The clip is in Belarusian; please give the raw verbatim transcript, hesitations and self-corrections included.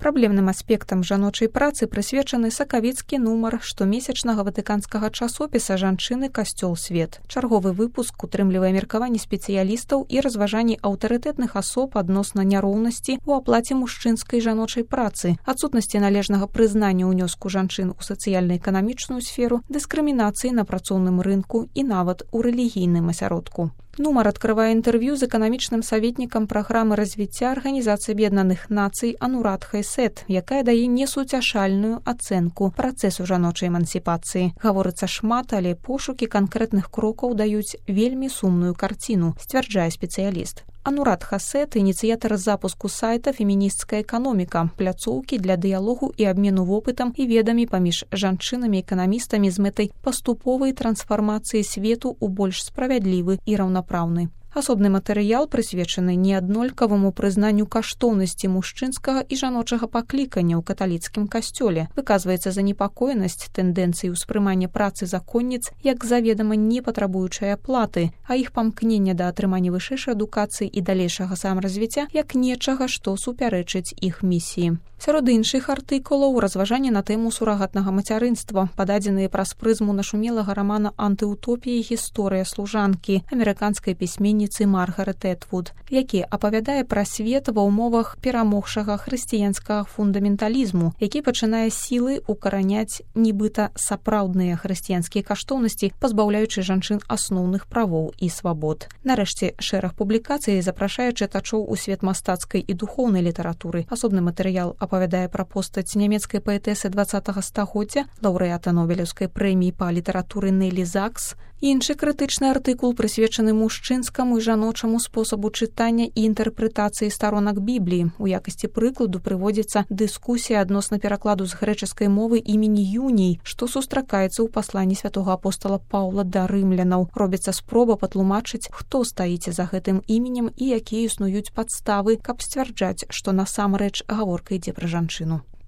Праблемным аспектам жаночай працы прысвечаны сакавіцкі нумар штомесячнага ватыканскага часопіса «Жанчыны, касцёл, свет». Чарговы выпуск утрымлівае меркаванні спецыялістаў і разважанні аўтарытэтных асоб адносна няроўнасці ў аплаце мужчынскай і жаночай працы, адсутнасці належнага прызнання ўнёску жанчын у сацыяльна-эканамічную сферу, дыскрымінацыі на працоўным рынку і нават у рэлігійным асяродку. Нумар адкрывае інтэрв'ю з эканамічным саветнікам праграмы развіцця Арганізацыі Аб'яднаных Нацый Анурат Хайсет, якая дае несуцяшальную ацэнку працэсу жаночай эмансіпацыі. Гаворыцца шмат, але пошукі канкрэтных крокаў даюць вельмі сумную карціну, сцвярджае спецыяліст. Анурат Хайсет – ініцыятар запуску сайта «Фемінісцкая эканоміка», пляцоўкі для дыялогу і абмену вопытам і ведамі паміж жанчынамі і эканамістамі з мэтай паступовай трансфармацыі свету ў больш справядлівы і раўнапраўны. Асобны матэрыял прысвечаны неаднолькаваму прызнанню каштоўнасці мужчынскага і жаночага паклікання ў каталіцкім касцёле. Выказваецца занепакоенасць тэндэнцыі ўспрымання працы законніц як заведама не патрабуючай аплаты, а іх памкнення да атрымання вышэйшай адукацыі і далейшага самаразвіцця як нечага, што супярэчыць іх місіі. Сярод іншых артыкулаў разважанні на тэму сурагатнага мацярынства, пададзеныя праз прызму нашумелага рамана «Антыутопія. Гісторыя служанкі» амерыканскай пісьменніцы Маргарет Этвуд, які апавядае пра свет ва ўмовах перамогшага хрысціянскага фундаменталізму, які пачынае сілай укараняць нібыта сапраўдныя хрысціянскія каштоўнасці, пазбаўляючы жанчын асноўных правоў і свабод. Нарэшце, шэраг публікацый запрашае чытачоў у свет мастацкай і духоўнай літаратуры. Асобны матэрыял апавядае пра постаць нямецкай паэтэсы дваццатага стагоддзя, лаўрэата Нобелеўскай прэміі па літаратуры Нэлі Закс. Іншы крытычны артыкул прысвечаны мужчынскаму і жаночаму спосабу чытання і інтэрпрэтацыі старонак Бібліі. У якасці прыкладу прыводзіцца дыскусія адносна перакладу з грэчаскай мовы імені Юній, што сустракаецца ў пасланні святога апостала Паўла да рымлянаў. Робіцца спроба патлумачыць, хто стаіць за гэтым іменем і якія існуюць падставы, каб сцвярджаць, што насамрэч гаворка ідзе пра жанчыну.